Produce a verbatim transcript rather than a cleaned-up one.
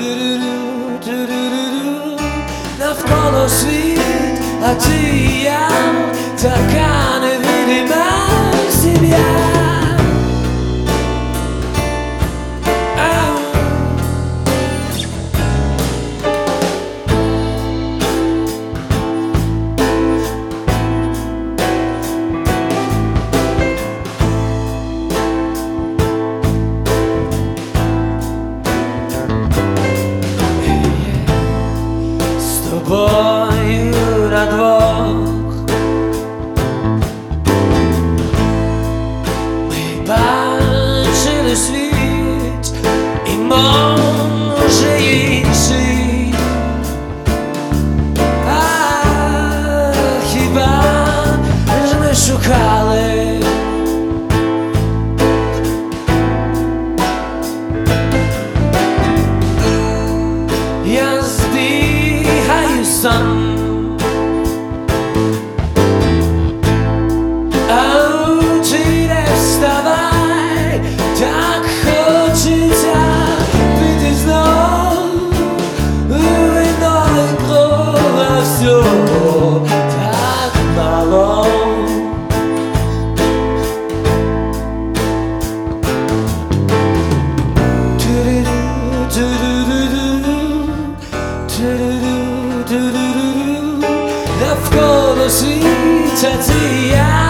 Навколо світ, а ти і я, така невидима сім'я. З тобою на двох ми бачили світ, і може інший. А хіба ж ми шукали? Я збігаю сам, ау, ти не вставай, так хочеться піти знов вино і кров, а всього так мало. Навколо світа ти і я.